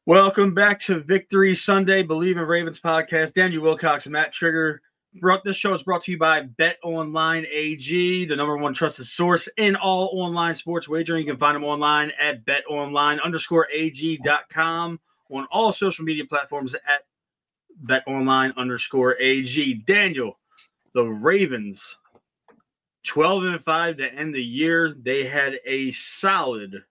Welcome back to Victory Sunday, Believe in Ravens podcast. Daniel Wilcox and Matt Trigger. This show is brought to you by Bet Online AG, the number one trusted source in all online sports wagering. You can find them online at betonline_ag.com, on all social media platforms at betonline_ag. Daniel, the Ravens, 12-5 to end the year. They had a solid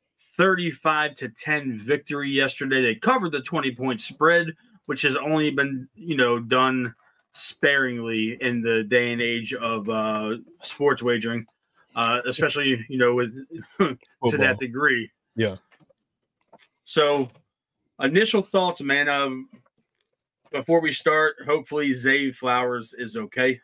35-10 victory yesterday. They covered the 20-point spread, which has only been, done sparingly in the day and age of sports wagering, especially, with to that degree. Yeah. So, initial thoughts, man. Before we start, hopefully Zay Flowers is okay.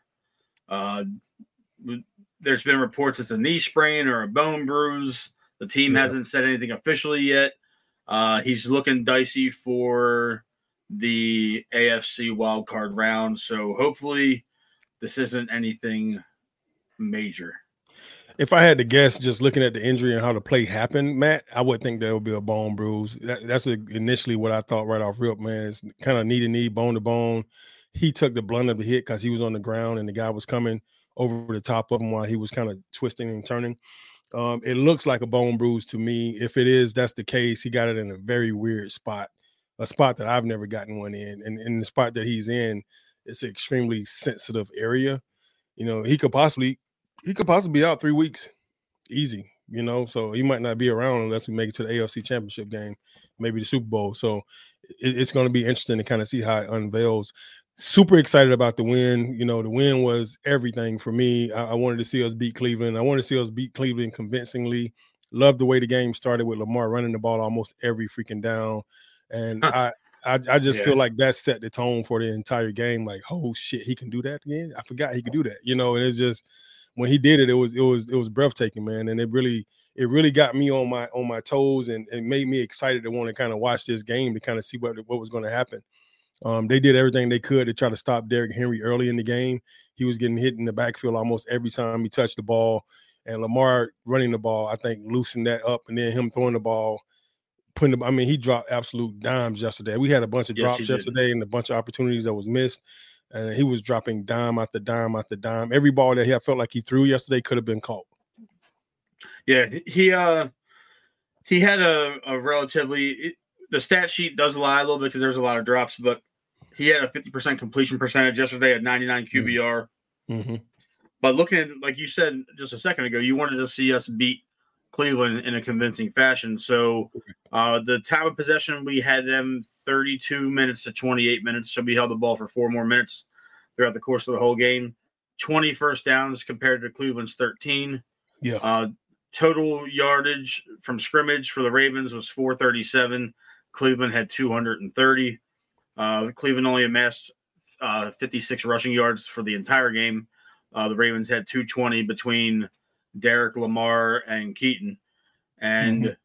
There's been reports it's a knee sprain or a bone bruise. The team hasn't said anything officially yet. He's looking dicey for the AFC wildcard round. So hopefully this isn't anything major. If I had to guess, just looking at the injury and how the play happened, Matt, I would think there would be a bone bruise. That's initially what I thought right off rip, man. It's kind of knee to knee, bone to bone. He took the blunt of the hit because he was on the ground and the guy was coming over the top of him while he was kind of twisting and turning. It looks like a bone bruise to me. If it is, that's the case. He got it in a very weird spot, a spot that I've never gotten one in. And in the spot that he's in, it's an extremely sensitive area. He could possibly be out 3 weeks, easy. So he might not be around unless we make it to the AFC Championship game, maybe the Super Bowl. So it's going to be interesting to kind of see how it unveils. Super excited about the win. The win was everything for me. I wanted to see us beat Cleveland. I wanted to see us beat Cleveland convincingly. Loved the way the game started with Lamar running the ball almost every freaking down. And I just feel like that set the tone for the entire game. Like, oh shit, he can do that again. I forgot he could do that. And it's just when he did it, it was breathtaking, man. And it really got me on my toes and made me excited to want to kind of watch this game to kind of see what was going to happen. They did everything they could to try to stop Derrick Henry early in the game. He was getting hit in the backfield almost every time he touched the ball. And Lamar running the ball, I think, loosened that up. And then him throwing the ball, he dropped absolute dimes yesterday. We had a bunch of drops yesterday and a bunch of opportunities that was missed. And he was dropping dime after dime after dime. Every ball that I felt like he threw yesterday could have been caught. Yeah, he had a relatively – the stat sheet does lie a little bit because there's a lot of drops, but he had a 50% completion percentage yesterday at 99 QBR. Mm-hmm. But looking at, like you said just a second ago, you wanted to see us beat Cleveland in a convincing fashion. So the time of possession, we had them 32 minutes to 28 minutes. So we held the ball for 4 more minutes throughout the course of the whole game. 20 first downs compared to Cleveland's 13. Yeah. Total yardage from scrimmage for the Ravens was 437. Cleveland had 230. Cleveland only amassed 56 rushing yards for the entire game. The Ravens had 220 between Derek, Lamar, and Keaton. And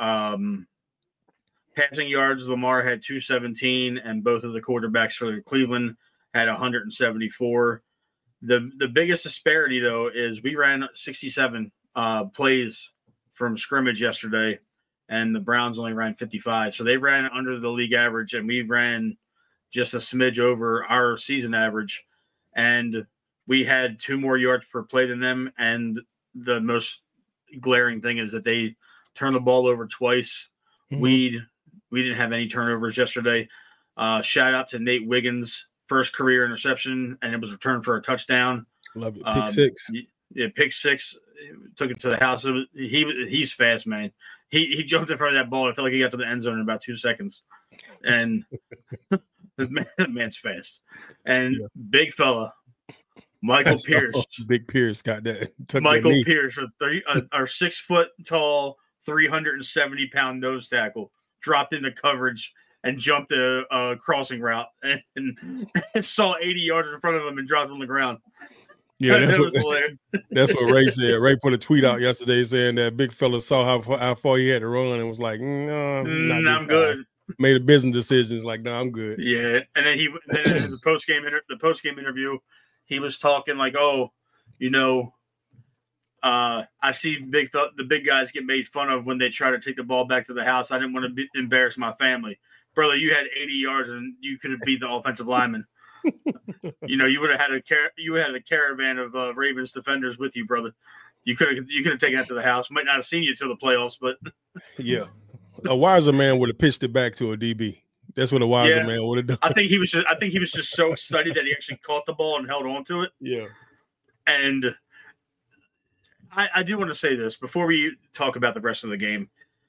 passing yards, Lamar had 217, and both of the quarterbacks for Cleveland had 174. The biggest disparity, though, is we ran 67 plays from scrimmage yesterday, and the Browns only ran 55. So they ran under the league average, and we ran just a smidge over our season average. And we had 2 more yards per play than them. And the most glaring thing is that they turned the ball over twice. Mm-hmm. We didn't have any turnovers yesterday. Shout out to Nate Wiggins, first career interception, and it was returned for a touchdown. Love it. Pick six. Yeah, pick six. Took it to the house. He's fast, man. He jumped in front of that ball. I felt like he got to the end zone in about 2 seconds. And the man's fast. And big fella, Michael Pierce. Big Pierce got that. Michael Pierce, our 6 foot tall, 370-pound nose tackle, dropped into coverage and jumped a crossing route and saw 80 yards in front of him and dropped on the ground. Yeah, that's what Ray said. Ray put a tweet out yesterday saying that big fella saw how far he had to run and was like, "No, I'm good." Made a business decision. Like, no, I'm good. Yeah, and then in the post game interview, he was talking like, "Oh, I see the big guys get made fun of when they try to take the ball back to the house. I didn't want to embarrass my family. Brother, you had 80 yards and you could have beat the offensive lineman. You would have had a caravan of Ravens defenders with you, brother. You could have taken that to the house. Might not have seen you till the playoffs, but yeah, a wiser man would have pitched it back to a DB. That's what a wiser man would have done. I think he was just so excited that he actually caught the ball and held on to it. Yeah, and I do want to say this before we talk about the rest of the game.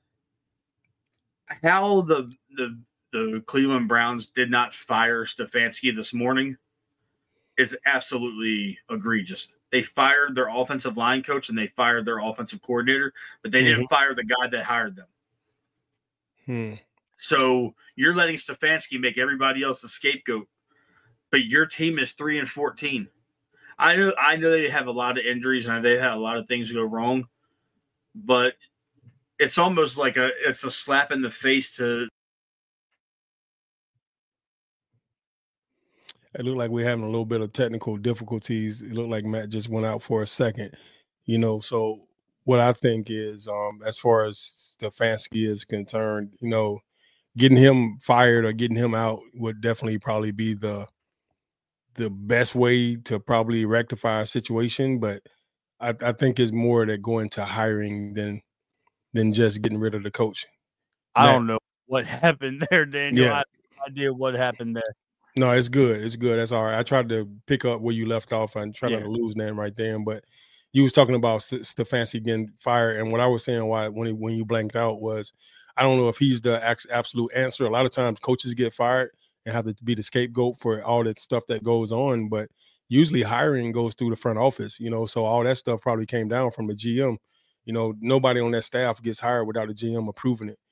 How the Cleveland Browns did not fire Stefanski this morning is absolutely egregious. They fired their offensive line coach and they fired their offensive coordinator, but they didn't fire the guy that hired them. So you're letting Stefanski make everybody else the scapegoat, but your team is 3-14. I know they have a lot of injuries and they had a lot of things go wrong, but it's almost like it's a slap in the face to. It looked like we're having a little bit of technical difficulties. It looked like Matt just went out for a second, So what I think is, as far as Stefanski is concerned, getting him fired or getting him out would definitely probably be the best way to probably rectify a situation. But I think it's more that going to hiring than just getting rid of the coach. I don't know what happened there, Daniel. Yeah. I have no idea what happened there. No, it's good. It's good. That's all right. I tried to pick up where you left off and try not to lose name right there. But you was talking about Stefanski getting fired. And what I was saying when you blanked out was, I don't know if he's the absolute answer. A lot of times coaches get fired and have to be the scapegoat for all that stuff that goes on. But usually hiring goes through the front office, so all that stuff probably came down from the GM. Nobody on that staff gets hired without a GM approving it,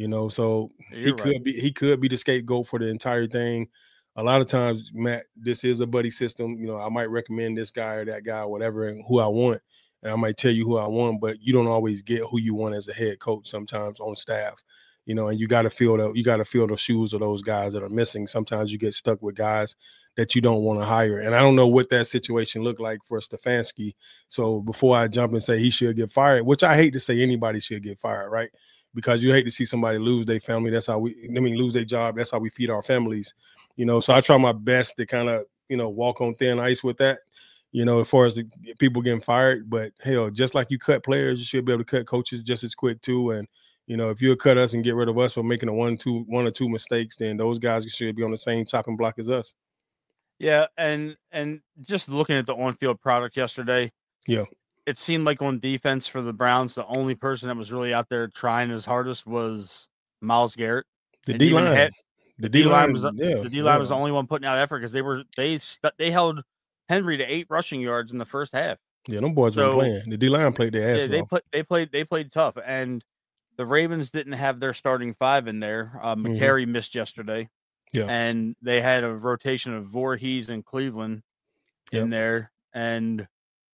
so he could be the scapegoat for the entire thing. A lot of times, Matt, this is a buddy system. I might recommend this guy or that guy or whatever and who I want. And I might tell you who I want, but you don't always get who you want as a head coach sometimes on staff, and you got to feel the shoes of those guys that are missing. Sometimes you get stuck with guys that you don't want to hire. And I don't know what that situation looked like for Stefanski. So before I jump and say he should get fired, which I hate to say anybody should get fired, right? Because you hate to see somebody lose their family. That's how lose their job. That's how we feed our families. So I try my best to kind of, walk on thin ice with that, as far as people getting fired. But hell, just like you cut players, you should be able to cut coaches just as quick too. And, if you'll cut us and get rid of us for making one or two mistakes, then those guys should be on the same chopping block as us. Yeah. And just looking at the on-field product yesterday. Yeah. It seemed like on defense for the Browns, the only person that was really out there trying his hardest was Myles Garrett. The D-line. The D-line was the only one putting out effort because they held Henry to 8 rushing yards in the first half. Yeah, them boys were playing. The D-line played their ass off. They played tough, and the Ravens didn't have their starting 5 in there. McCary missed yesterday, and they had a rotation of Voorhees and Cleveland in there, and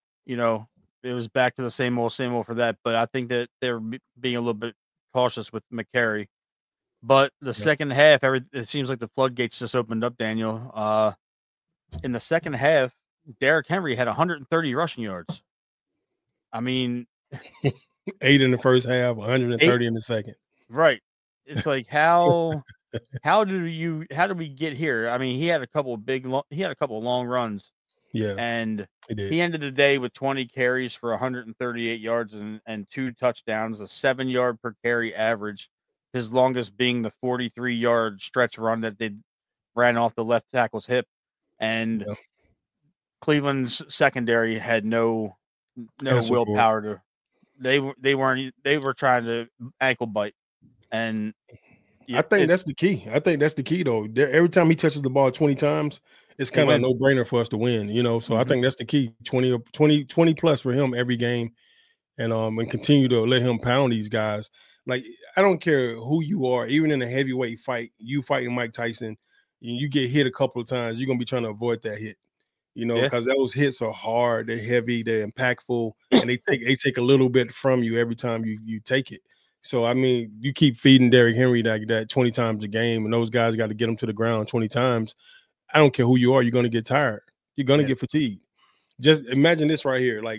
it was back to the same old for that. But I think that they're being a little bit cautious with McCary. But the second half, it seems like the floodgates just opened up, Daniel. In the second half, Derrick Henry had 130 rushing yards. I mean, 8 in the first half, 130 in the second. Right. It's like how do we get here? I mean, he had a couple of long runs. Yeah. And he ended the day with 20 carries for 138 yards and 2 touchdowns, a 7-yard per carry average. His longest being the 43-yard stretch run that they ran off the left tackle's hip. And Cleveland's secondary had no willpower to. They were trying to ankle bite, and I think that's the key. Though. Every time he touches the ball 20 times, it's kind of a no-brainer for us to win. So I think that's the key. 20 plus for him every game, and continue to let him pound these guys. Like, I don't care who you are, even in a heavyweight fight, you fighting Mike Tyson, you get hit a couple of times, you're going to be trying to avoid that hit, because those hits are hard, they're heavy, they're impactful, and they take a little bit from you every time you take it. So, I mean, you keep feeding Derrick Henry like that 20 times a game, and those guys got to get him to the ground 20 times. I don't care who you are, you're going to get tired. You're going to get fatigued. Just imagine this right here. Like,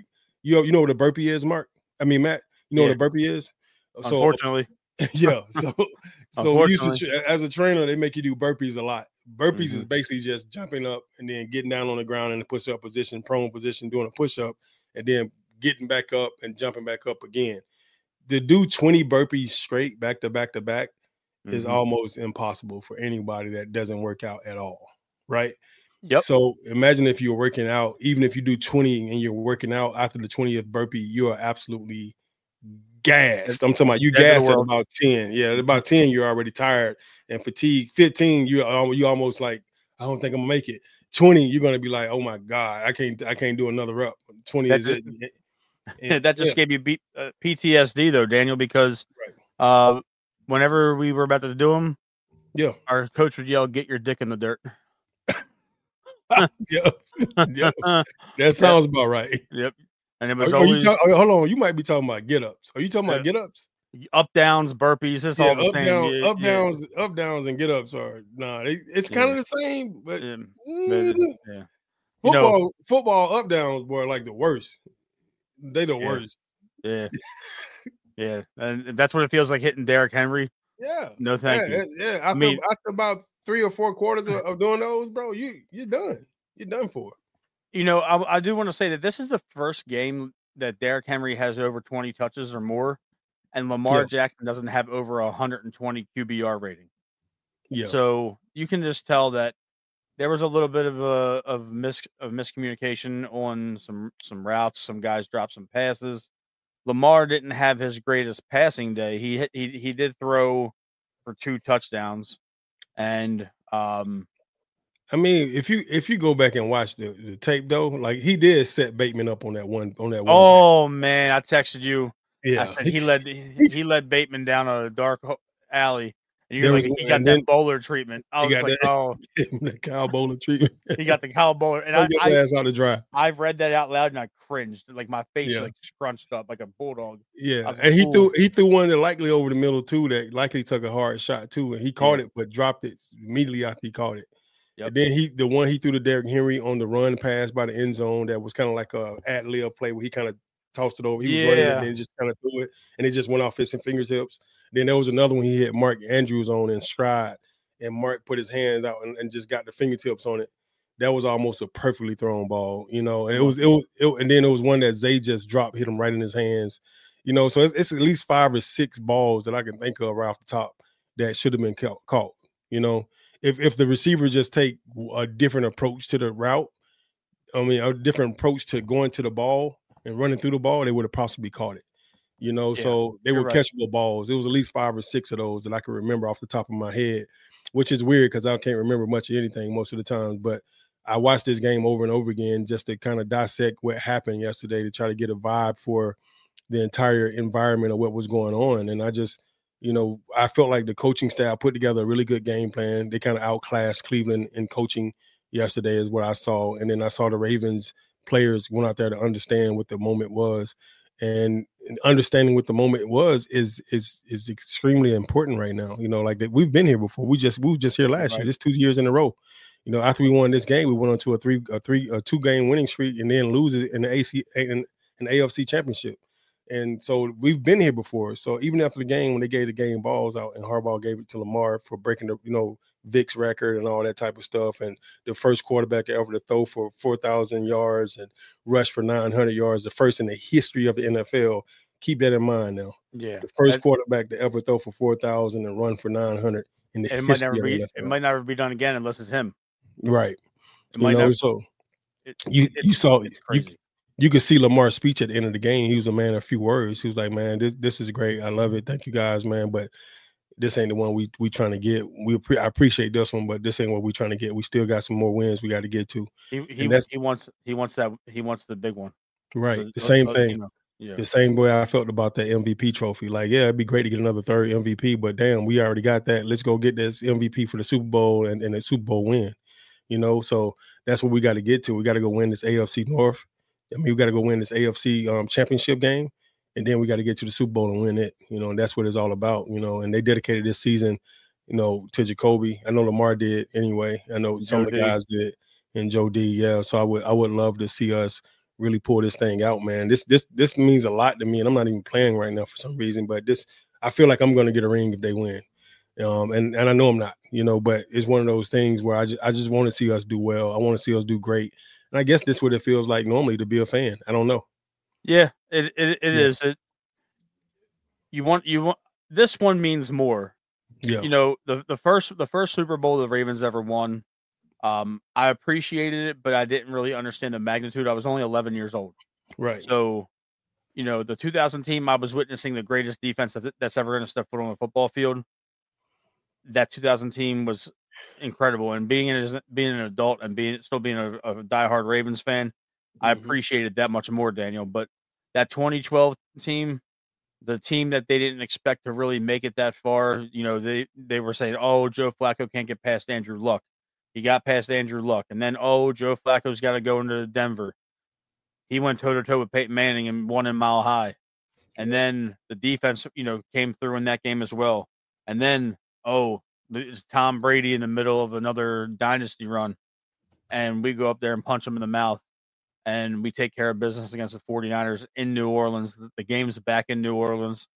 You know what a burpee is, Mark? I mean, Matt, you know what a burpee is? So, unfortunately. Yeah. So as a trainer, they make you do burpees a lot. Burpees is basically just jumping up and then getting down on the ground in the push-up position, prone position, doing a push-up, and then getting back up and jumping back up again. To do 20 burpees straight back to back to back is almost impossible for anybody that doesn't work out at all, right? Yep. So imagine if you're working out, even if you do 20 and you're working out after the 20th burpee, you are absolutely gassed. I'm talking about you gassed at about 10. Yeah, at about 10, you're already tired and fatigued. 15, you almost like, I don't think I'm gonna make it. 20, you're gonna be like, oh my God, I can't do another rep. 20 is it. That just gave you PTSD though, Daniel, because whenever we were about to do them, our coach would yell, "Get your dick in the dirt." Yep. That sounds about right. Yep. And it was always. Hold on, you might be talking about get-ups. Are you talking about get-ups? Up downs, burpees. It's all the same. Up downs, and get-ups are it's kind of the same, but football up downs were like the worst. They the worst. Yeah. Yeah. And that's what it feels like hitting Derrick Henry. Yeah. No, thank you. Yeah. After about 3 or 4 quarters of doing those, bro, you're done. You're done for. I do want to say that this is the first game that Derrick Henry has over 20 touches or more, and Lamar Jackson doesn't have over 120 QBR rating. Yeah. So you can just tell that there was a little bit of miscommunication on some routes. Some guys dropped some passes. Lamar didn't have his greatest passing day. He did throw for 2 touchdowns, and I mean, if you go back and watch the tape though, like he did set Bateman up on that one. Oh man, I texted you. Yeah, I said he led Bateman down a dark alley. And you're like, he got that bowler treatment. I was like, the Kyle Bowler treatment. He got the Kyle Bowler, and I get ass out to dry. I've read that out loud and I cringed, like my face like scrunched up like a bulldog. Yeah, and he threw one that likely over the middle too. That likely took a hard shot too, and he caught it, but dropped it immediately after he caught it. Yep. And then the one he threw to Derrick Henry on the run pass by the end zone, that was kind of like a ad-lib play where he kind of tossed it over. He was running and then just kind of threw it, and it just went off his fingertips. Then there was another one he hit Mark Andrews on in stride, and Mark put his hands out and just got the fingertips on it. That was almost a perfectly thrown ball, and and then it was one that Zay just dropped, hit him right in his hands, So it's at least 5 or 6 balls that I can think of right off the top that should have been caught. If the receiver just take a different approach to the route, a different approach to going to the ball and running through the ball, they would have possibly caught it. So they were catchable balls. It was at least 5 or 6 of those that I can remember off the top of my head, which is weird because I can't remember much of anything most of the time. But I watched this game over and over again just to kind of dissect what happened yesterday to try to get a vibe for the entire environment of what was going on. And I just, I felt like the coaching staff put together a really good game plan. They kind of outclassed Cleveland in coaching yesterday is what I saw. And then I saw the Ravens players went out there to understand what the moment was. And understanding what the moment was is extremely important right now. Like that we've been here before. We were just here last year. It's 2 years in a row. After we won this game, we went on to a 2-game winning streak and then lose it in the AFC championship. And so we've been here before. So even after the game, when they gave the game balls out and Harbaugh gave it to Lamar for breaking the Vic's record and all that type of stuff, and the first quarterback ever to throw for 4,000 yards and rush for 900 yards, the first in the history of the NFL. Keep that in mind now. Yeah, the first quarterback to ever throw for 4,000 and run for 900 in the history of the NFL. It might never be done again unless it's him. Right. You could see Lamar's speech at the end of the game. He was a man of few words. He was like, man, this is great. I love it. Thank you guys, man. But this ain't the one we trying to get. I appreciate this one, but this ain't what we trying to get. We still got some more wins we got to get to. He wants the big one. Right. The same thing. The same way I felt about that MVP trophy. Like, yeah, it'd be great to get another third MVP, but damn, we already got that. Let's go get this MVP for the Super Bowl and a Super Bowl win. So that's what we got to get to. We got to go win this AFC North. We got to go win this AFC championship game, and then we got to get to the Super Bowl and win it, and that's what it's all about, and they dedicated this season, to Jacoby. I know Lamar did anyway. I know some of the guys did, and Joe D. Yeah. So I would love to see us really pull this thing out, man. This means a lot to me, and I'm not even playing right now for some reason, but I feel like I'm going to get a ring if they win. And I know I'm not, but it's one of those things where I just want to see us do well. I want to see us do great. And I guess this is what it feels like normally to be a fan. I don't know. Yeah, it is. You want this one means more. Yeah. The first Super Bowl the Ravens ever won. I appreciated it, but I didn't really understand the magnitude. I was only 11 years old. Right. So, the 2000 team, I was witnessing the greatest defense that's ever going to step foot on a football field. That 2000 team was incredible, and being an adult and still being a diehard Ravens fan, I appreciated that much more, Daniel. But that 2012 team, the team that they didn't expect to really make it that far, they were saying, "Oh, Joe Flacco can't get past Andrew Luck." He got past Andrew Luck, and then Joe Flacco's got to go into Denver. He went toe to toe with Peyton Manning and won in Mile High, and then the defense, came through in that game as well, and then it's Tom Brady in the middle of another dynasty run, and we go up there and punch him in the mouth, and we take care of business against the 49ers in New Orleans. The game's back in New Orleans.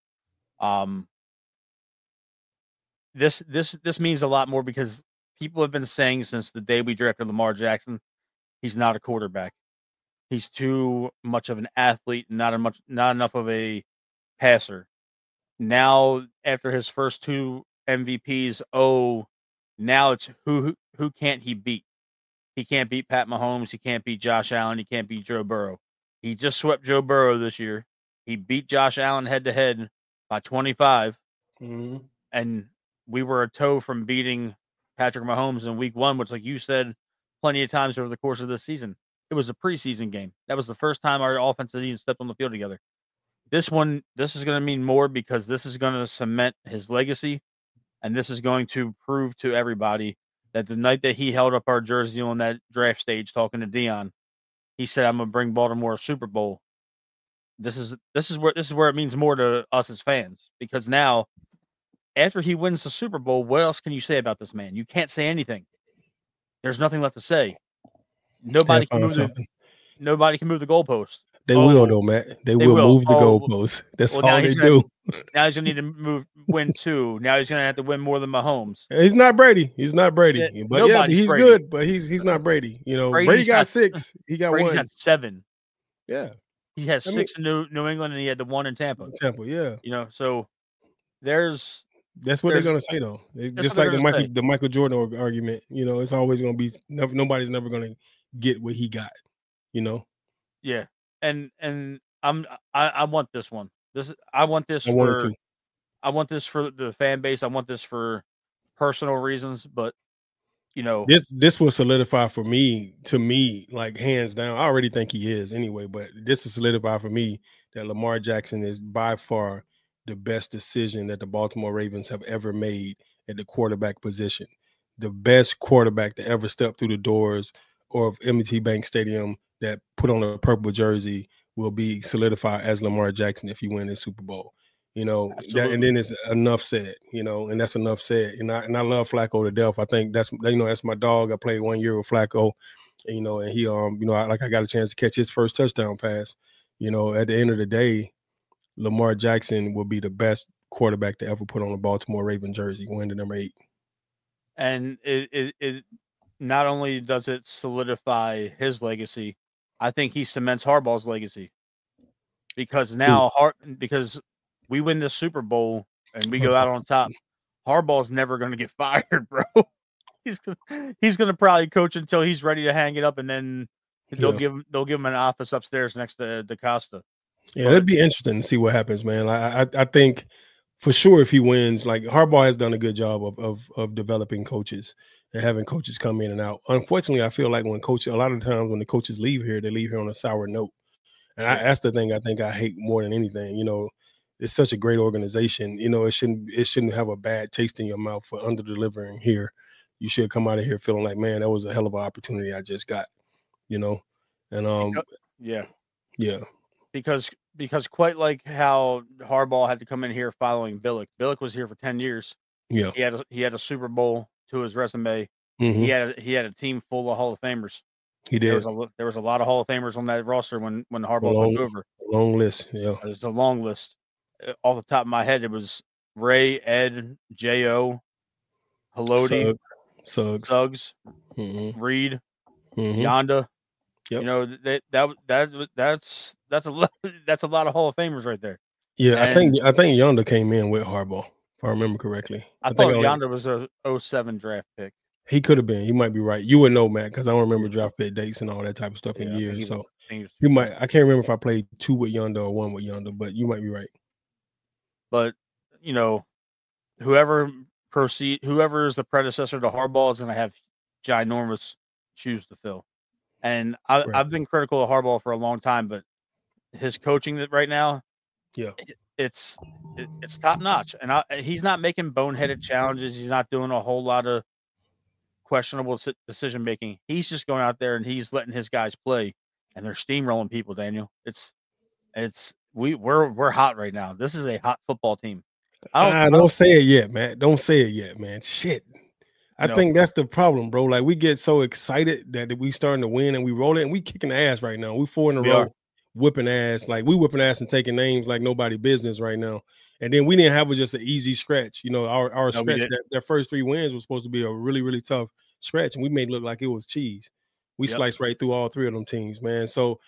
This means a lot more because people have been saying since the day we drafted Lamar Jackson, he's not a quarterback. He's too much of an athlete, not enough of a passer. Now, after his first two MVPs, now it's who can't he beat? He can't beat Pat Mahomes. He can't beat Josh Allen. He can't beat Joe Burrow. He just swept Joe Burrow this year. He beat Josh Allen head-to-head by 25. Mm-hmm. And we were a toe from beating Patrick Mahomes in week 1, which, like you said plenty of times over the course of this season, it was a preseason game. That was the first time our offensive team stepped on the field together. This is going to mean more because this is going to cement his legacy, and this is going to prove to everybody that the night that he held up our jersey on that draft stage talking to Dion, he said, "I'm going to bring Baltimore a Super Bowl." This is where it means more to us as fans, because now, after he wins the Super Bowl, what else can you say about this man? You can't say anything. There's nothing left to say. Nobody can move the goalpost. They will, though, Matt. They will move the goalposts. That's all they do. Now he's going to need to win 2. Now he's going to have to win more than Mahomes. He's not Brady. He's Brady. Good, but he's not Brady. Brady got 6. He got Brady's 1. Got 7. Yeah. He has 6 in New England, and he had the 1 in Tampa. Yeah. So that's what they're going to say, though. It's just like the Michael Jordan argument. It's always going to be nobody's never going to get what he got. Yeah. And I want this one. I want this for the fan base. I want this for personal reasons, but this will solidify to me, like, hands down. I already think he is anyway, but this will solidify for me that Lamar Jackson is by far the best decision that the Baltimore Ravens have ever made at the quarterback position. The best quarterback to ever step through the doors of M&T Bank Stadium that put on a purple jersey will be solidified as Lamar Jackson if he wins the Super Bowl. And then it's enough said, and that's enough said. And I love Flacco to death. I think that's my dog. I played 1 year with Flacco, and he I got a chance to catch his first touchdown pass. At the end of the day, Lamar Jackson will be the best quarterback to ever put on a Baltimore Raven jersey, wearing the number 8. And it not only does it solidify his legacy, I think he cements Harbaugh's legacy, because now because we win the Super Bowl and we go out on top, Harbaugh's never going to get fired, bro. He's going to probably coach until he's ready to hang it up, and then they'll give him an office upstairs next to DaCosta. Yeah, it'd be interesting to see what happens, man. I think for sure if he wins, like, Harbaugh has done a good job of developing coaches and having coaches come in and out. Unfortunately, I feel like a lot of times when the coaches leave here, they leave here on a sour note. And that's the thing I think I hate more than anything. It's such a great organization. It shouldn't have a bad taste in your mouth for under delivering here. You should come out of here feeling like, man, that was a hell of an opportunity I just got. And yeah. Because quite like how Harbaugh had to come in here following Billick. Billick was here for 10 years. Yeah. He had a Super Bowl to his resume. Mm-hmm. He had a team full of Hall of Famers. He did. There was a lot of Hall of Famers on that roster when Harbaugh took over. Long list, yeah. It was a long list. Off the top of my head, it was Ray, Ed, J.O., Haloti, Suggs, Reed, Yonda. Yep. You know that's a lot of Hall of Famers right there. Yeah, and I think Yonda came in with Harbaugh, if I remember correctly. I thought Yonda was a 07 draft pick. He could have been. You might be right. You would know, Matt, because I don't remember draft pick dates and all that type of stuff in years. So you might. I can't remember if I played 2 with Yonda or 1 with Yonda, but you might be right. But you know, whoever is the predecessor to Harbaugh is going to have ginormous shoes to fill. And I've been critical of Harbaugh for a long time, but his coaching right now, it's top notch. And he's not making boneheaded challenges. He's not doing a whole lot of questionable decision making. He's just going out there and he's letting his guys play, and they're steamrolling people. Daniel, we're hot right now. This is a hot football team. Don't say it yet, man. Don't say it yet, man. Shit. I think that's the problem, bro. Like, we get so excited that we starting to win and we roll it, and we kicking ass right now. We 4 in a row, whipping ass. Like, we whipping ass and taking names like nobody business right now. And then we didn't have just an easy stretch. You know, our stretch, that first 3 wins was supposed to be a really, really tough stretch, and we made it look like it was cheese. We sliced right through all 3 of them teams, man. So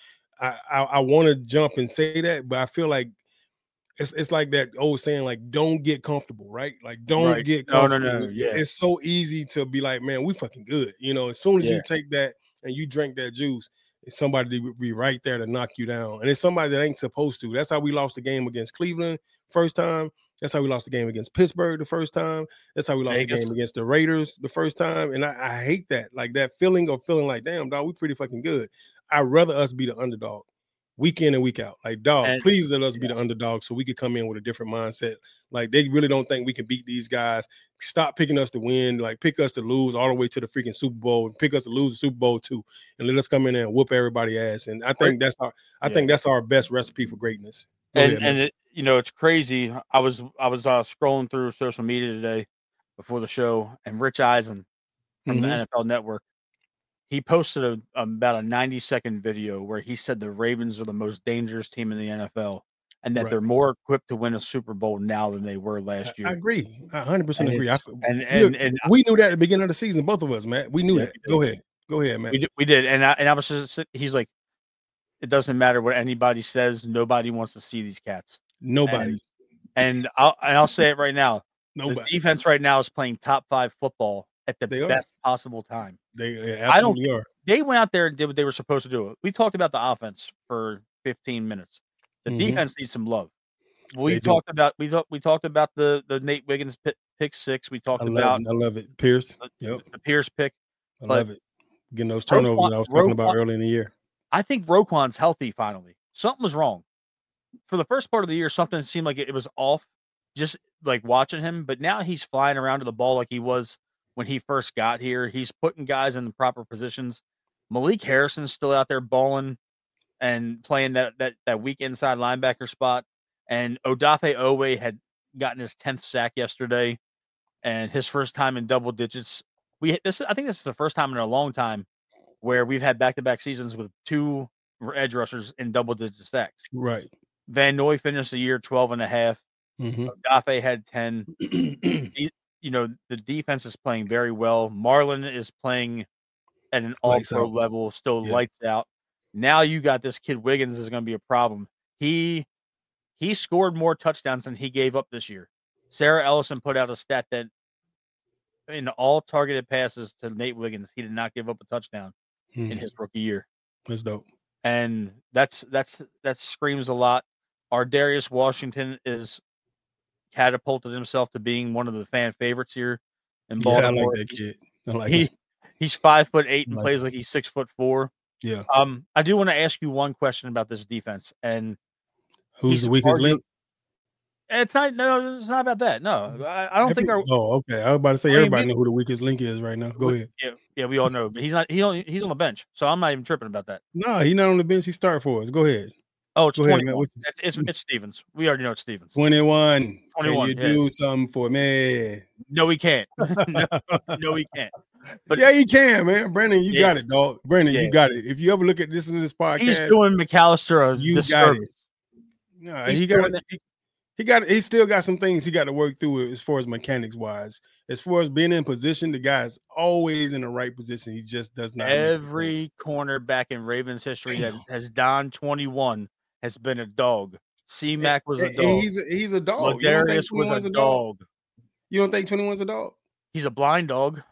I want to jump and say that, but I feel like it's like that old saying, like, don't get comfortable, right? Like, don't get comfortable. No. Yeah. It's so easy to be like, man, we fucking good. You know, as soon as you take that and you drink that juice, it's somebody to be right there to knock you down. And it's somebody that ain't supposed to. That's how we lost the game against Cleveland first time. That's how we lost the game against Pittsburgh the first time. That's how we lost the game against the Raiders the first time. And I hate that. Like, that feeling of feeling like, damn, dog, we pretty fucking good. I'd rather us be the underdog week in and week out. Like, dog, please let us be the underdog so we could come in with a different mindset. Like, they really don't think we can beat these guys. Stop picking us to win. Like, pick us to lose all the way to the freaking Super Bowl, and pick us to lose the Super Bowl too, and let us come in there and whoop everybody ass. And I think that's our best recipe for greatness. It's crazy. I was scrolling through social media today before the show, and Rich Eisen from the NFL Network, he posted about a 90-second video where he said the Ravens are the most dangerous team in the NFL, and that they're more equipped to win a Super Bowl now than they were last year. I agree. I 100% agree. And we knew that at the beginning of the season, both of us, Matt. We knew that. Go ahead, man. We did. And I was just, he's like, it doesn't matter what anybody says. Nobody wants to see these cats. Nobody. And I'll say it right now. Nobody. The defense right now is playing top 5 football at the best possible time. They absolutely are. They went out there and did what they were supposed to do. We talked about the offense for 15 minutes. The defense needs some love. We talked about the Nate Wiggins pick 6. We talked about I love it. Pierce. The Pierce pick. I love it. Getting those turnovers I was talking about early in the year. I think Roquan's healthy finally. Something was wrong. For the first part of the year, something seemed like it was off, just like watching him. But now he's flying around to the ball like he was when he first got here. He's putting guys in the proper positions. Malik Harrison's still out there balling and playing that weak inside linebacker spot. And Odafe Owe had gotten his 10th sack yesterday, and his first time in double digits. I think this is the first time in a long time where we've had back-to-back seasons with 2 edge rushers in double-digit sacks. Right. Van Noy finished the year 12.5. Odafe had 10. The defense is playing very well. Marlon is playing at an all-pro level, still lights out. Now you got this kid Wiggins is going to be a problem. He scored more touchdowns than he gave up this year. Sarah Ellison put out a stat that in all targeted passes to Nate Wiggins, he did not give up a touchdown in his rookie year. That's dope. And that screams a lot. Our Darius Washington is catapulted himself to being one of the fan favorites here in Baltimore. Yeah, I like that kid. I like him. He's 5'8" and plays like he's 6'4". Yeah. I do want to ask you one question about this defense. And who's the weakest link? It's not about that. No, I don't think our. Oh, okay. I was about to say everybody know who the weakest link is right now. Go ahead. Yeah, we all know, but he's not. He's on the bench, so I'm not even tripping about that. No, he's not on the bench. He started for us. Go ahead. Oh, it's 21. It's Stevens. We already know it's Stevens. 21. Can you do something for me? No, we can't. No, we can't. But yeah, he can, man. Brandon, you got it, dog. Brandon, you got it. If you ever look at this in this podcast, he's doing McAllister a disservice. No, he got it. He still got some things he got to work through as far as mechanics wise. As far as being in position, the guy's always in the right position. He just does not. Every cornerback in Ravens history that has donned 21 has been a dog. C-Mac was a dog. He's a dog. Ladarius was a dog. You don't think 21's a dog? He's a blind dog.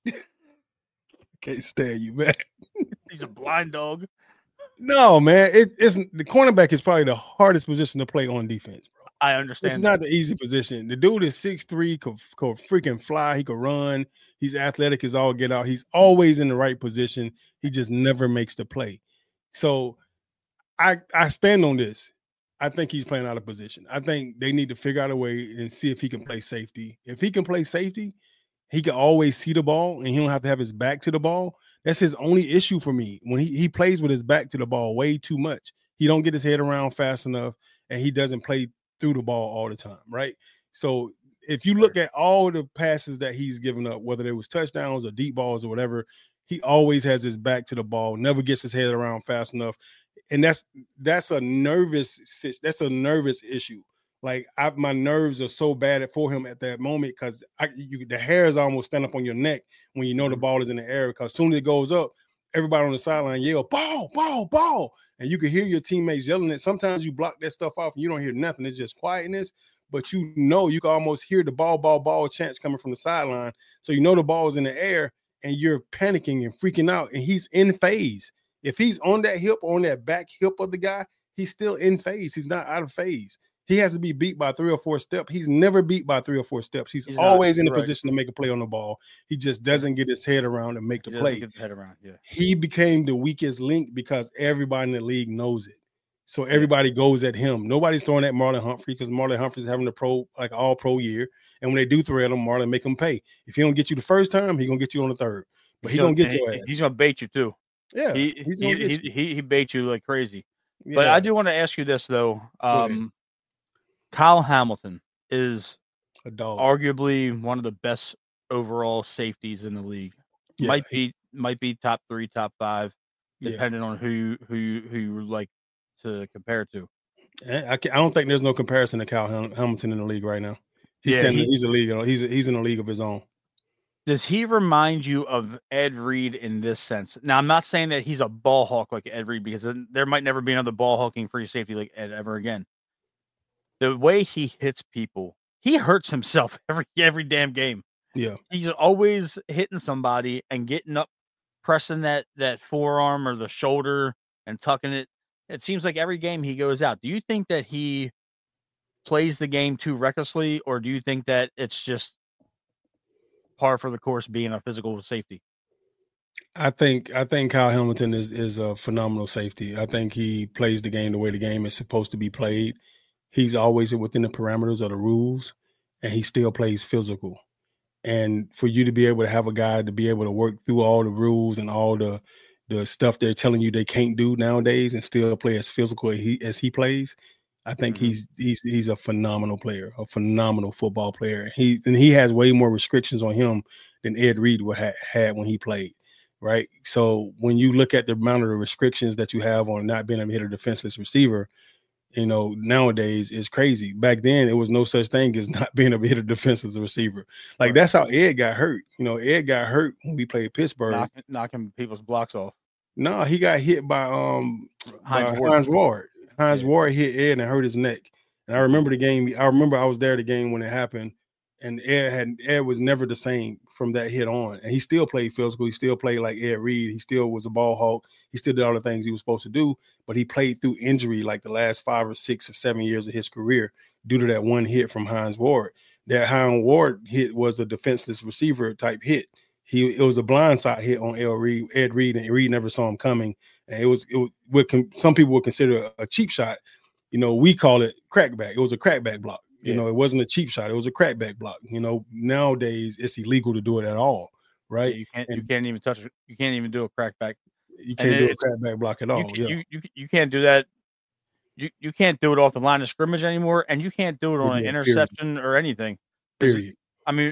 Can't stand you, man. He's a blind dog. No, man. It's the cornerback is probably the hardest position to play on defense, bro. I understand. It's not the easy position. The dude is 6'3", could freaking fly. He could run. He's athletic as all get out. He's always in the right position. He just never makes the play. So I stand on this. I think he's playing out of position. I think they need to figure out a way and see if he can play safety. If he can play safety, he can always see the ball and he don't have to have his back to the ball. That's his only issue for me. When he plays with his back to the ball way too much. He don't get his head around fast enough and he doesn't play through the ball all the time, right? So if you look at all the passes that he's given up, whether it was touchdowns or deep balls or whatever, he always has his back to the ball, never gets his head around fast enough. And that's a nervous issue. Like my nerves are so bad for him at that moment because the hairs almost stand up on your neck when you know the ball is in the air. Because as soon as it goes up, everybody on the sideline yell, ball, ball, ball. And you can hear your teammates yelling it. Sometimes you block that stuff off and you don't hear nothing. It's just quietness. But you can almost hear the ball chants coming from the sideline. So you know the ball is in the air and you're panicking and freaking out. And he's in phase. If he's on that hip or on that back hip of the guy, he's still in phase. He's not out of phase. He has to be beat by 3 or 4 steps. He's never beat by 3 or 4 steps. He's always in a position to make a play on the ball. He just doesn't get his head around and make the play. Get his head around, yeah. He became the weakest link because everybody in the league knows it. So everybody goes at him. Nobody's throwing at Marlon Humphrey because Marlon Humphrey's having all pro year. And when they do throw at him, Marlon make him pay. If he don't get you the first time, he's gonna get you on the third. But he's gonna get your ass. He's gonna bait you too. Yeah, he baits you like crazy. Yeah. But I do want to ask you this though. Kyle Hamilton is a dog. Arguably one of the best overall safeties in the league. Yeah, might be top 3, top 5, depending on who you like to compare to. I don't think there's no comparison to Kyle Hamilton in the league right now. He's in the league. He's in a league of his own. Does he remind you of Ed Reed in this sense? Now, I'm not saying that he's a ball hawk like Ed Reed because there might never be another ball hawking free safety like Ed ever again. The way he hits people, he hurts himself every damn game. Yeah. He's always hitting somebody and getting up, pressing that forearm or the shoulder and tucking it. It seems like every game he goes out. Do you think that he plays the game too recklessly, or do you think that it's just par for the course being a physical safety? I think Kyle Hamilton is a phenomenal safety. I think he plays the game the way the game is supposed to be played. He's always within the parameters of the rules, and he still plays physical. And for you to be able to have a guy to be able to work through all the rules and all the stuff they're telling you they can't do nowadays and still play as physical as he plays, I think he's a phenomenal player, a phenomenal football player. He has way more restrictions on him than Ed Reed had when he played, right? So when you look at the amount of the restrictions that you have on not being able to hit a defenseless receiver, nowadays it's crazy. Back then, it was no such thing as not being able to hit a defenseless receiver. Like that's how Ed got hurt. Ed got hurt when we played Pittsburgh, knocking people's blocks off. No, he got hit by Hines Ward. Hines Ward hit Ed and hurt his neck. And I remember the game. I remember I was there the game when it happened, and Ed was never the same from that hit on. And he still played physical. He still played like Ed Reed. He still was a ball hawk. He still did all the things he was supposed to do, but he played through injury like the last 5 or 6 or 7 years of his career due to that one hit from Hines Ward. That Hines Ward hit was a defenseless receiver type hit. It was a blindside hit on Ed Reed, and Reed never saw him coming. And it was some people would consider a cheap shot. We call it crackback. It was a crackback block. It wasn't a cheap shot. It was a crackback block. Nowadays it's illegal to do it at all, right? You can't even touch it. You can't even do a crackback. You can't do a crackback block at all. You can't do that. You can't do it off the line of scrimmage anymore, and you can't do it on an interception or anything. Period. I mean,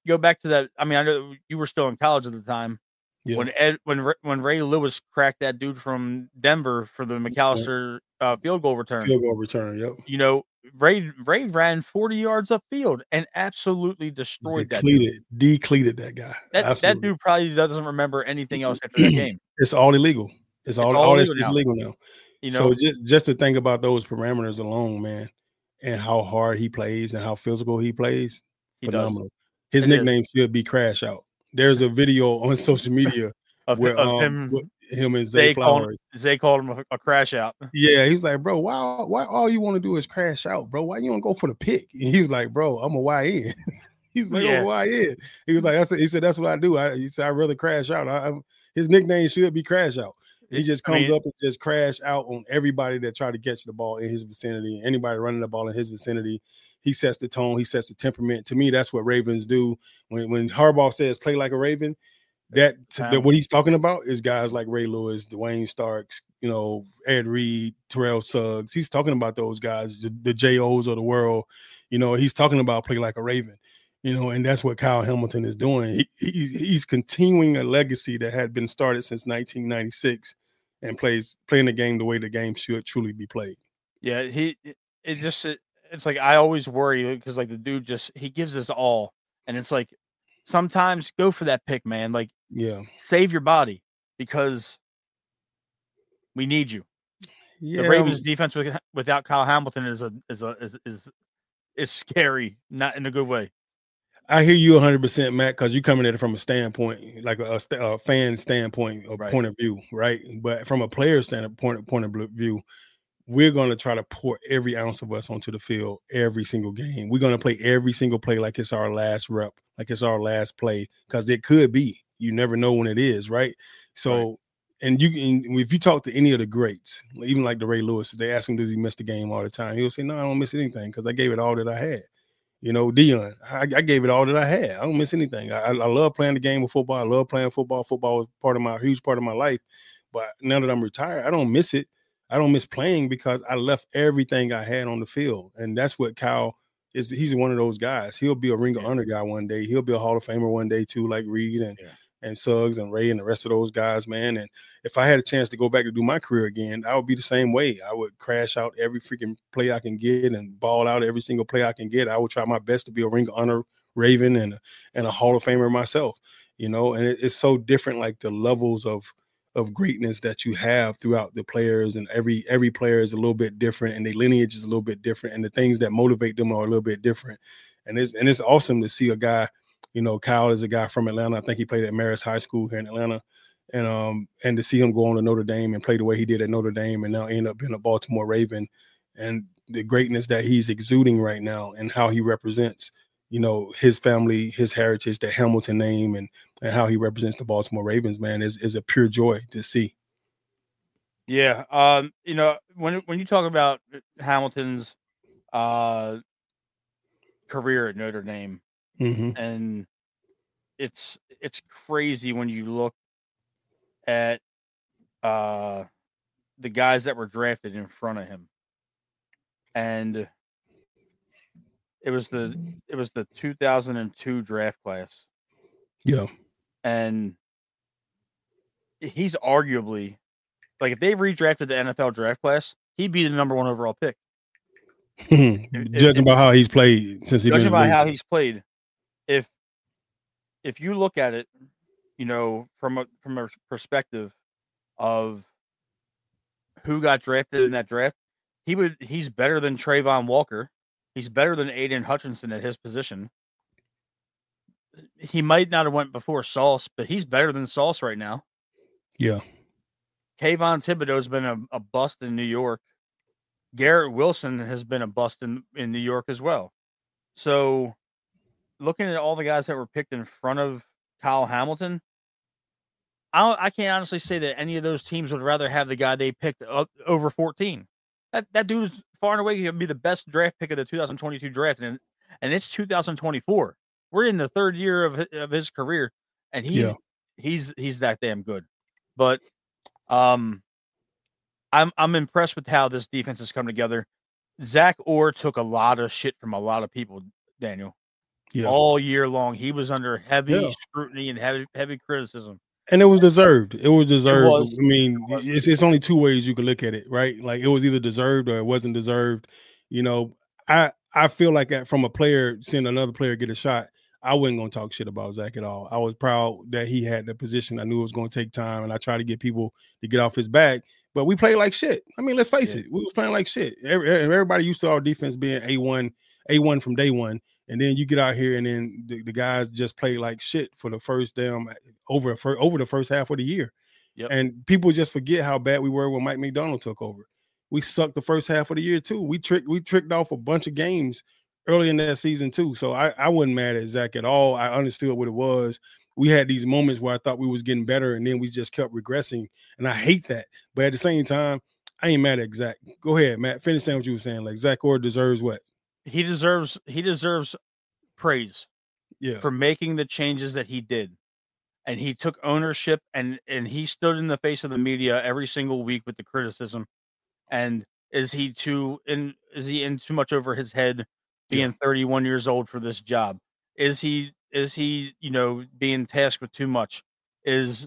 go back to that. I mean, I know you were still in college at the time. Yeah. When Ray Lewis cracked that dude from Denver for the McAllister field goal return. Yep. You know, Ray ran 40 yards upfield and absolutely destroyed that dude. Decleated that guy. That dude probably doesn't remember anything else after that game. It's all illegal. It's all illegal now. You know, so just to think about those parameters alone, man, and how hard he plays and how physical he plays, phenomenal. His nickname should be Crash Out. There's a video on social media of him and Zay Flowers. Zay called him a crash out. Yeah, he was like, bro, why all you want to do is crash out, bro? Why you don't go for the pick? And he was like, bro, I'm a YN. He's like, oh, YN. He was like, he said, that's what I do. He said, I'd rather crash out. His nickname should be Crash Out. He just comes up and just crash out on everybody that try to catch the ball in his vicinity. Anybody running the ball in his vicinity, he sets the tone. He sets the temperament. To me, that's what Ravens do. When Harbaugh says play like a Raven, that what he's talking about is guys like Ray Lewis, Dwayne Starks, you know, Ed Reed, Terrell Suggs. He's talking about those guys, the J.O.s of the world. You know, he's talking about play like a Raven. You know, and that's what Kyle Hamilton is doing. He's continuing a legacy that had been started since 1996 and playing the game the way the game should truly be played. Yeah, it's like I always worry because like the dude he gives his all, and it's like sometimes go for that pick, man. Like, save your body because we need you. Yeah, the Ravens defense without Kyle Hamilton is scary, not in a good way. I hear you 100%, Matt, because you're coming at it from a standpoint, like a fan standpoint or point of view, right? But from a player standpoint, point of view, we're going to try to pour every ounce of us onto the field every single game. We're going to play every single play like it's our last rep, like it's our last play, because it could be. You never know when it is, right? So, and if you talk to any of the greats, even like the Ray Lewis, they ask him, does he miss the game all the time? He'll say, no, I don't miss anything because I gave it all that I had. You know, Dion, I gave it all that I had. I don't miss anything. I love playing the game of football. I love playing football. Football is huge part of my life. But now that I'm retired, I don't miss it. I don't miss playing because I left everything I had on the field. And that's what Kyle is. He's one of those guys. He'll be a Ring of Honor guy one day. He'll be a Hall of Famer one day too, like Reed and Suggs and Ray and the rest of those guys, man. And if I had a chance to go back to do my career again, I would be the same way. I would crash out every freaking play I can get and ball out every single play I can get. I would try my best to be a Ring of Honor Raven and a Hall of Famer myself, you know. And it's so different, like the levels of greatness that you have throughout the players, and every player is a little bit different, and their lineage is a little bit different, and the things that motivate them are a little bit different. And it's awesome to see a guy. You know, Kyle is a guy from Atlanta. I think he played at Marist High School here in Atlanta. And to see him go on to Notre Dame and play the way he did at Notre Dame and now end up being a Baltimore Raven, and the greatness that he's exuding right now and how he represents, you know, his family, his heritage, the Hamilton name, and how he represents the Baltimore Ravens, man, is a pure joy to see. Yeah. You know, when you talk about Hamilton's career at Notre Dame, and it's crazy when you look at the guys that were drafted in front of him, and it was the 2002 draft class. Yeah, and he's arguably, like, if they redrafted the NFL draft class, he'd be the number 1 overall pick. Judging by how he's played since how he's played. If you look at it, you know, from a perspective of who got drafted in that draft, he's better than Trayvon Walker. He's better than Aiden Hutchinson at his position. He might not have went before Sauce, but he's better than Sauce right now. Yeah. Kayvon Thibodeau's been a bust in New York. Garrett Wilson has been a bust in New York as well. So, looking at all the guys that were picked in front of Kyle Hamilton, I can't honestly say that any of those teams would rather have the guy they picked over 14. That dude is far and away going to be the best draft pick of the 2022 draft, and it's 2024. We're in the 3rd year of his career, and he's that damn good. But I'm impressed with how this defense has come together. Zach Orr took a lot of shit from a lot of people, Daniel. all year long. He was under heavy scrutiny and heavy criticism. And it was deserved. It was deserved. I mean, it's only two ways you can look at it, right? Like it was either deserved or it wasn't deserved. You know, I feel like that from a player, seeing another player get a shot, I wasn't going to talk shit about Zach at all. I was proud that he had the position. I knew it was going to take time, and I tried to get people to get off his back. But we played like shit. I mean, let's face it. We was playing like shit. Everybody used to our defense being A1 from day one. And then you get out here, and then the guys just play like shit for the first over the first half of the year. Yep. And people just forget how bad we were when Mike McDonald took over. We sucked the first half of the year too. We tricked off a bunch of games early in that season too. So I wasn't mad at Zach at all. I understood what it was. We had these moments where I thought we was getting better, and then we just kept regressing. And I hate that. But at the same time, I ain't mad at Zach. Go ahead, Matt. Finish saying what you were saying. Like Zach Orr deserves what? He deserves praise for making the changes that he did. And he took ownership and he stood in the face of the media every single week with the criticism. And is he in too much over his head being 31 years old for this job? Is he, being tasked with too much? Is,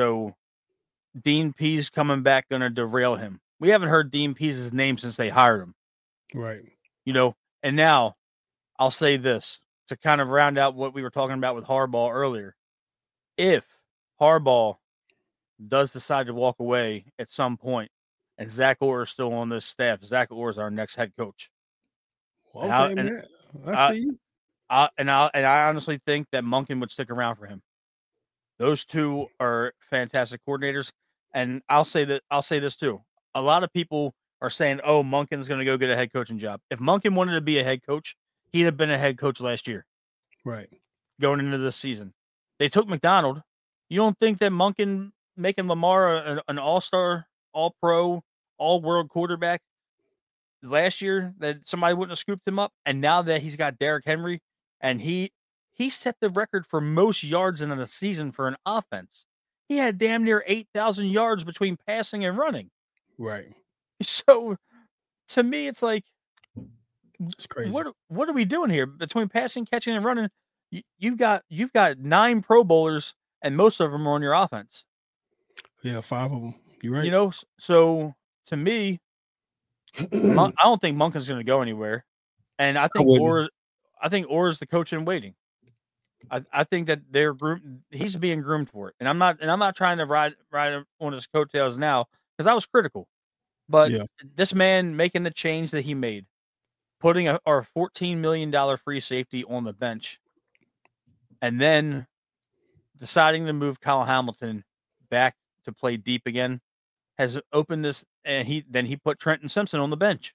Dean Pease coming back going to derail him? We haven't heard Dean Pease's name since they hired him. Right. And now I'll say this to kind of round out what we were talking about with Harbaugh earlier. If Harbaugh does decide to walk away at some point and Zach Orr is still on this staff, Zach Orr is our next head coach. Okay, man. I see you. I honestly think that Monken would stick around for him. Those two are fantastic coordinators. And I'll say this too. A lot of people are saying, oh, Monken's going to go get a head coaching job. If Monken wanted to be a head coach, he'd have been a head coach last year. Right. Going into this season. They took McDonald. You don't think that Monken making Lamar an all-star, all-pro, all-world quarterback last year, that somebody wouldn't have scooped him up? And now that he's got Derrick Henry, and he set the record for most yards in a season for an offense. He had damn near 8,000 yards between passing and running. Right. So, to me, it's like, it's crazy. What are we doing here between passing, catching, and running? You've got 9 Pro Bowlers, and most of them are on your offense. Yeah, 5 of them. You're right. So to me, I don't think Monken's going to go anywhere, and I think Orr is the coach in waiting. I think that he's being groomed for it, and I'm not trying to ride on his coattails now because I was critical. But this man making the change that he made, putting our $14 million free safety on the bench, and then deciding to move Kyle Hamilton back to play deep again, has opened this. And he put Trenton Simpson on the bench.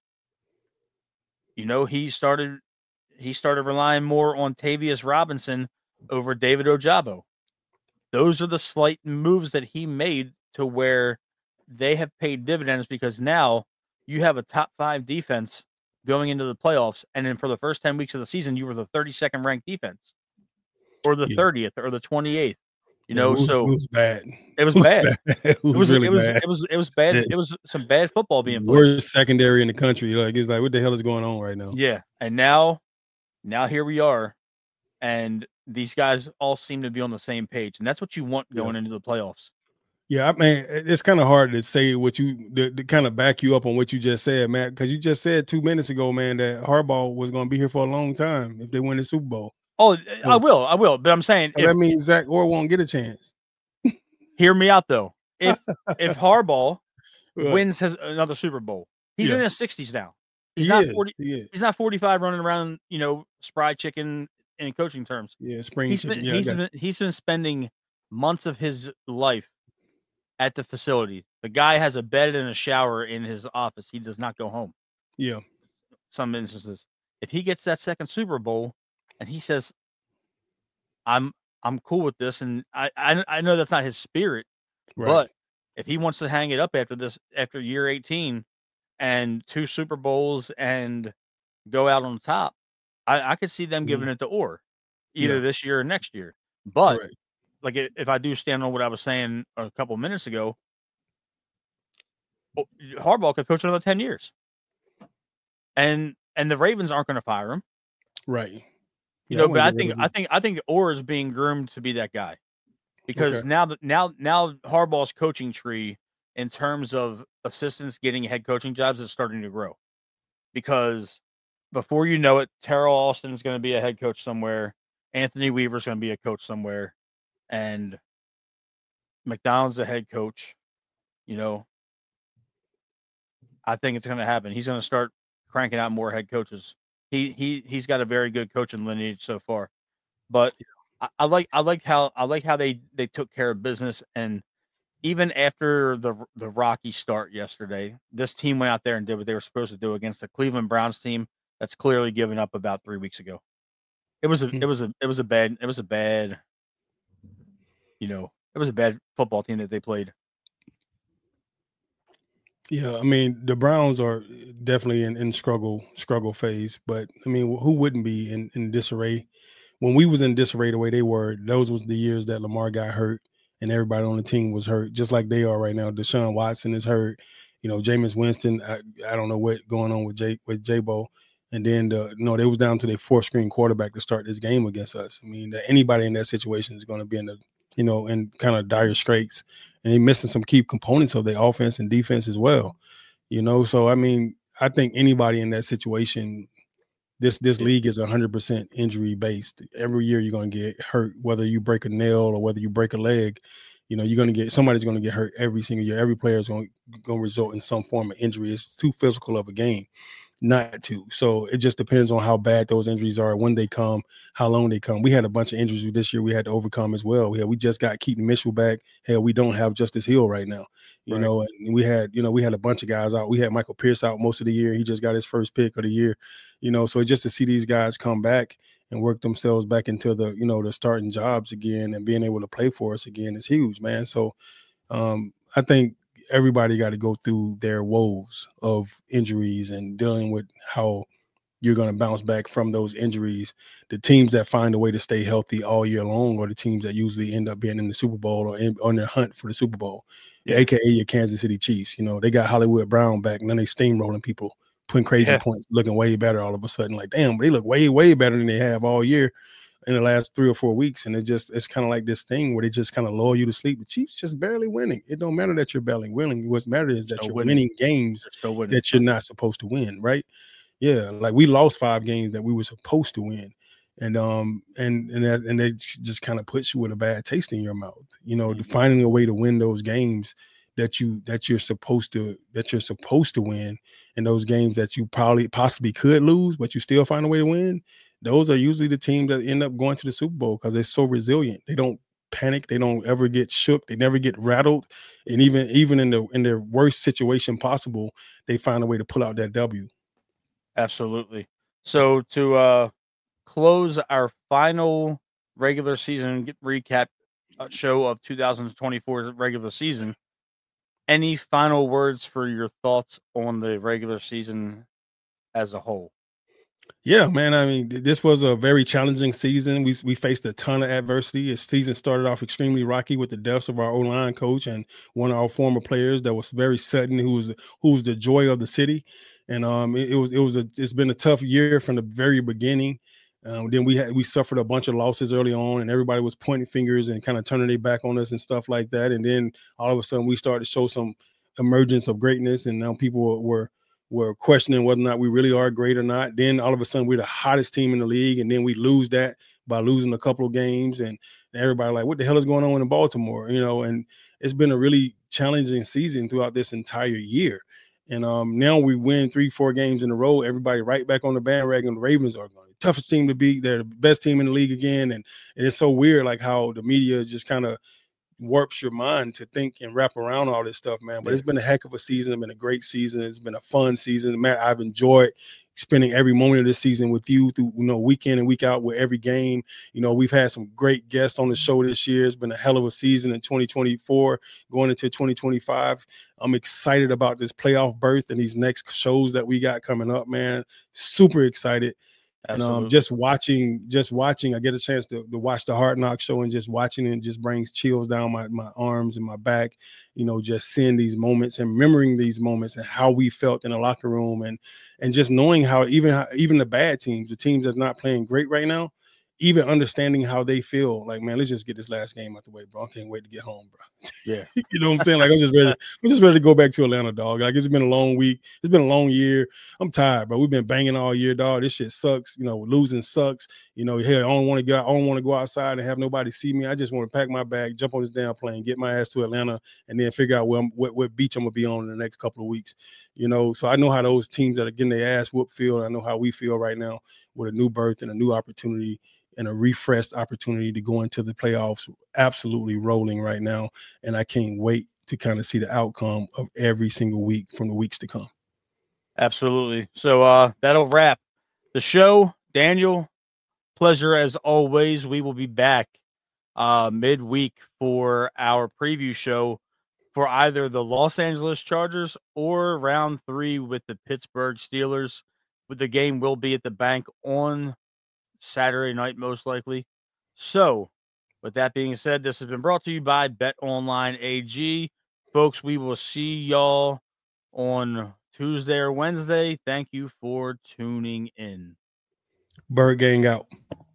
He started relying more on Tavius Robinson over David Ojabo. Those are the slight moves that he made to where they have paid dividends, because now you have a top 5 defense going into the playoffs. And then for the first 10 weeks of the season, you were the 32nd ranked defense, or the 30th, or the 28th. It was bad. It was bad. It was really bad. It was bad. It was some bad football being played. Worst secondary in the country. It's like, what the hell is going on right now? Yeah. And now here we are. And these guys all seem to be on the same page. And that's what you want going into the playoffs. Yeah, I mean, it's kind of hard to say to kind of back you up on what you just said, Matt, because you just said 2 minutes ago, man, that Harbaugh was going to be here for a long time if they win the Super Bowl. Oh, I will. But I'm saying, so that means Zach Orr won't get a chance. Hear me out, though. If Harbaugh wins another Super Bowl, he's in his 60s now. He's not 45 running around, spry chicken in coaching terms. Yeah, spring chicken. He's been spending months of his life at the facility. The guy has a bed and a shower in his office. He does not go home. Yeah. Some instances. If he gets that second Super Bowl and he says, I'm cool with this, and I know that's not his spirit, right, but if he wants to hang it up after year 18 and 2 Super Bowls and go out on top, I could see them giving it to Orr either this year or next year. But like, if I do stand on what I was saying a couple minutes ago, Harbaugh could coach another 10 years. And the Ravens aren't going to fire him. Right. You know, but I think Orr is being groomed to be that guy because now Harbaugh's coaching tree in terms of assistants getting head coaching jobs is starting to grow because before you know it, Terrell Austin is going to be a head coach somewhere, Anthony Weaver is going to be a coach somewhere, and McDonald's a head coach. You know, I think it's going to happen. He's going to start cranking out more head coaches. He's got a very good coaching lineage so far, but I like how they took care of business, and even after the rocky start yesterday, this team went out there and did what they were supposed to do against the Cleveland Browns team that's clearly given up about 3 weeks ago. It was a bad football team that they played. Yeah, I mean, the Browns are definitely in struggle phase, but I mean, who wouldn't be in disarray? When we was in disarray the way they were, those was the years that Lamar got hurt and everybody on the team was hurt, just like they are right now. Deshaun Watson is hurt. You know, Jameis Winston, I don't know what's going on with J-Bo. And then, they was down to their fourth string quarterback to start this game against us. I mean, anybody in that situation is going to be in the, in kind of dire straits. And they're missing some key components of their offense and defense as well. So, I mean, I think anybody in that situation, this league is 100% injury based. Every year you're going to get hurt, whether you break a nail or whether you break a leg. You're going to get somebody's going to get hurt every single year. Every player is going to result in some form of injury. It's too physical of a game not to. So it just depends on how bad those injuries are, when they come, how long they come. We had a bunch of injuries this year we had to overcome as well. We just got Keaton Mitchell back. Hell, we don't have Justice Hill right now. You know, and we had a bunch of guys out. We had Michael Pierce out most of the year. He just got his first pick of the year. So just to see these guys come back and work themselves back into the, the starting jobs again and being able to play for us again is huge, man. So I think everybody got to go through their woes of injuries and dealing with how you're going to bounce back from those injuries. The teams that find a way to stay healthy all year long are the teams that usually end up being in the Super Bowl or on their hunt for the Super Bowl, aka your Kansas City Chiefs. They got Hollywood Brown back, and then they steamrolling people, putting crazy points, looking way better all of a sudden. Like, damn, they look way, way better than they have all year in the last 3 or 4 weeks. And it's kind of like this thing where they just kind of lull you to sleep. The Chiefs just barely winning. It don't matter that you're barely winning. What matters is that you're winning games that you're not supposed to win, right? Yeah, like we lost 5 games that we were supposed to win. And they just kind of puts you with a bad taste in your mouth. Finding a way to win those games that you're supposed to win, and those games that you possibly could lose, but you still find a way to win. Those are usually the teams that end up going to the Super Bowl because they're so resilient. They don't panic. They don't ever get shook. They never get rattled. And even in their worst situation possible, they find a way to pull out that W. Absolutely. So to close our final regular season recap show of 2024 regular season, any final words for your thoughts on the regular season as a whole? Yeah, man. I mean, this was a very challenging season. We faced a ton of adversity. The season started off extremely rocky with the deaths of our O-line coach and one of our former players that was very sudden, who was the joy of the city. And it's been a tough year from the very beginning. Then we suffered a bunch of losses early on, and everybody was pointing fingers and kind of turning their back on us and stuff like that. And then all of a sudden we started to show some emergence of greatness, and now people were questioning whether or not we really are great or not. Then all of a sudden we're the hottest team in the league, and then we lose that by losing a couple of games, and everybody like, what the hell is going on in Baltimore? And it's been a really challenging season throughout this entire year. And now we win 3-4 games in a row. Everybody right back on the bandwagon. The Ravens are going the toughest team to beat. They're the best team in the league again. And it's so weird, like how the media just kind of warps your mind to think and wrap around all this stuff, man. But it's been a heck of a season. It's been a great season. It's been a fun season. Matt, I've enjoyed spending every moment of this season with you through, week in and week out with every game. We've had some great guests on the show this year. It's been a hell of a season in 2024 going into 2025. I'm excited about this playoff berth and these next shows that we got coming up, man. Super excited. And just watching, I get a chance to watch the Hard Knock show, and just watching it just brings chills down my arms and my back, just seeing these moments and remembering these moments and how we felt in the locker room, and just knowing how even the bad teams, the teams that's not playing great right now, even understanding how they feel. Like, man, let's just get this last game out the way, bro. I can't wait to get home, bro. Yeah. You know what I'm saying? Like, I'm just ready to go back to Atlanta, dog. Like, it's been a long week. It's been a long year. I'm tired, bro. We've been banging all year, dog. This shit sucks. You know, losing sucks. You know, hey, I don't want to go outside and have nobody see me. I just want to pack my bag, jump on this damn plane, get my ass to Atlanta, and then figure out what beach I'm gonna be on in the next couple of weeks. You know, so I know how those teams that are getting their ass whooped feel. I know how we feel right now with a new birth and a new opportunity and a refreshed opportunity to go into the playoffs, absolutely rolling right now. And I can't wait to kind of see the outcome of every single week from the weeks to come. Absolutely. So that'll wrap the show. Daniel, pleasure as always. We will be back midweek for our preview show for either the Los Angeles Chargers or round 3 with the Pittsburgh Steelers. But the game will be at the bank on Saturday night, most likely. So, with that being said, this has been brought to you by BetOnline AG. Folks, we will see y'all on Tuesday or Wednesday. Thank you for tuning in. Bird Gang out.